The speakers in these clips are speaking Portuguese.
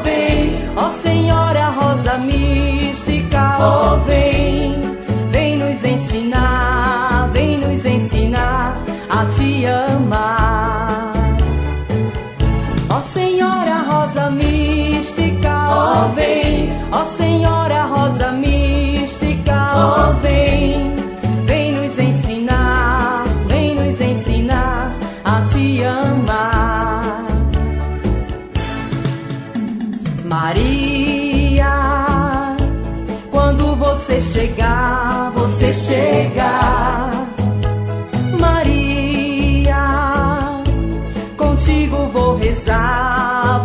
vem, ó Senhora Rosa Mística, ó vem, vem nos ensinar a te amar. Ó Senhora Rosa Mística, ó vem, ó Senhora Rosa Mística, ó vem, vem nos ensinar a te amar. Maria, quando você chegar, Maria, contigo vou rezar,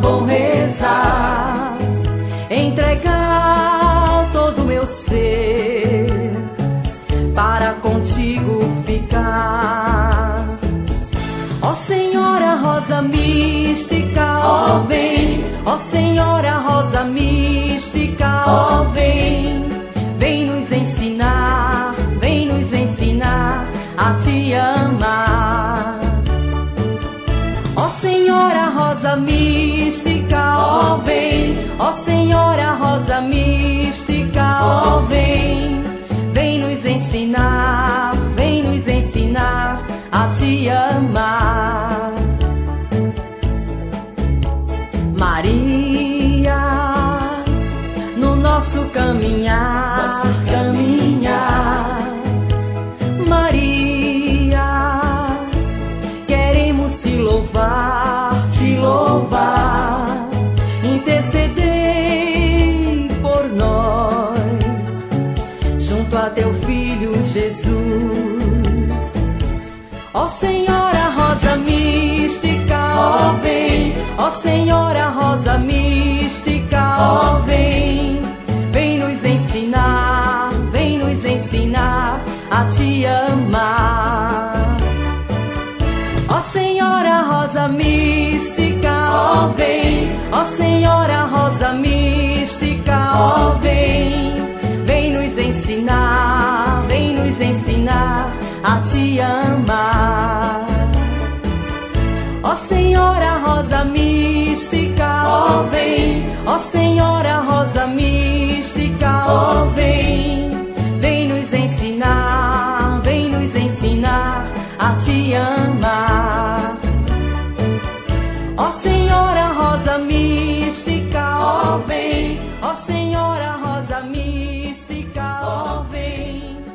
entregar todo o meu ser para contigo ficar. Ó Senhora Rosa Mística, ó vem, ó Senhora Rosa Mística, ó vem, vem nos ensinar a te amar. Ó Senhora Rosa Mística, ó vem, ó Senhora Rosa Mística, ó vem, vem nos ensinar a te amar. Maria, no nosso caminhar, Maria, queremos te louvar, interceder por nós, junto a teu Filho Jesus. Ó Senhora Rosa Mística, ó vem, ó Senhora Rosa Mística, ó vem, vem nos ensinar a te amar. Ó Senhora Rosa Mística, ó vem, ó Senhora Rosa Mística, ó vem, vem nos ensinar a te amar. Ó Senhora Rosa Mística, ó vem, ó Senhora Rosa Mística, ó vem, vem nos ensinar a te amar. Ó Senhora Rosa Mística, ó vem, ó Senhora Rosa Mística, ó vem,